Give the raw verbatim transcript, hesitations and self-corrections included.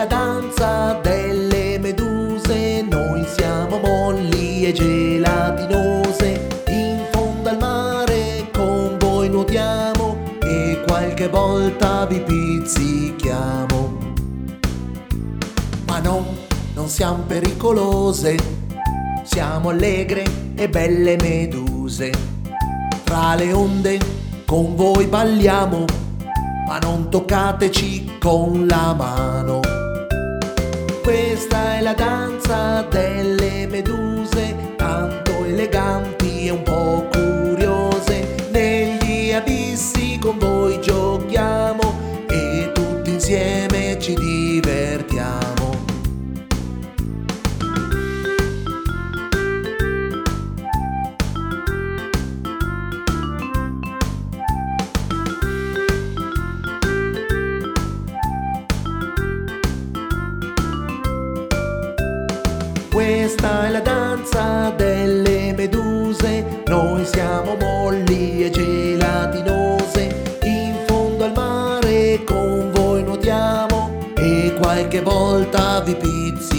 la danza delle meduse, noi siamo molli e gelatinose. In fondo al mare con voi nuotiamo e qualche volta vi pizzichiamo. Ma no, non siamo pericolose, siamo allegre e belle meduse. Tra le onde con voi balliamo, ma non toccateci con la mano. Questa è la danza delle meduse, tanto eleganti e un po' curiose. Negli abissi con voi giochiamo e tutti insieme ci divertiamo. Questa è la danza delle meduse, noi siamo molli e gelatinose. In fondo al mare con voi nuotiamo e qualche volta vi pizzichiamo.